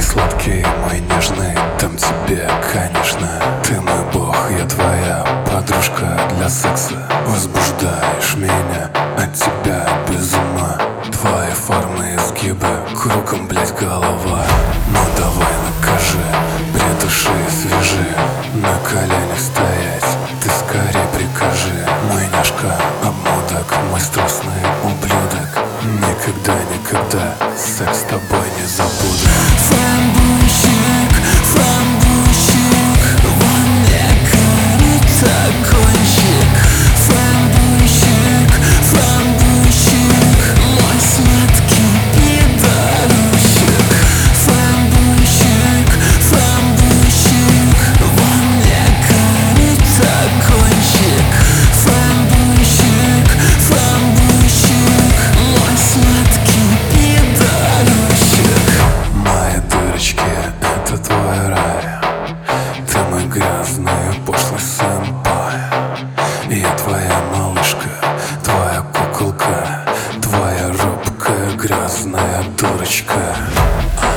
Мой сладкий, мой нежный, дам тебе, конечно. Ты мой бог, я твоя подружка для секса. Возбуждаешь меня, от тебя без ума. Твои формы, изгибы, кругом, блять, голова. Ну давай накажи, придуши, свяжи. На коленях стоять, ты скорее прикажи. Мой няшка, обмудок, мой страстный ублюдок. Никогда, никогда секс с тобой не забуду. Фамбущик, фамбущик, во мне кажется кончик. Фамбущик, фамбущик, мой сладкий пидорущик. Фамбущик, фамбущик, во мне кажется кончик. Фамбущик, фамбущик, мой сладкий пидорущик. Мои дырочки, это твой рай. Ты мой грязный, пошлый сэмпай. Я твоя малышка, твоя куколка, твоя робкая, грязная дурочка.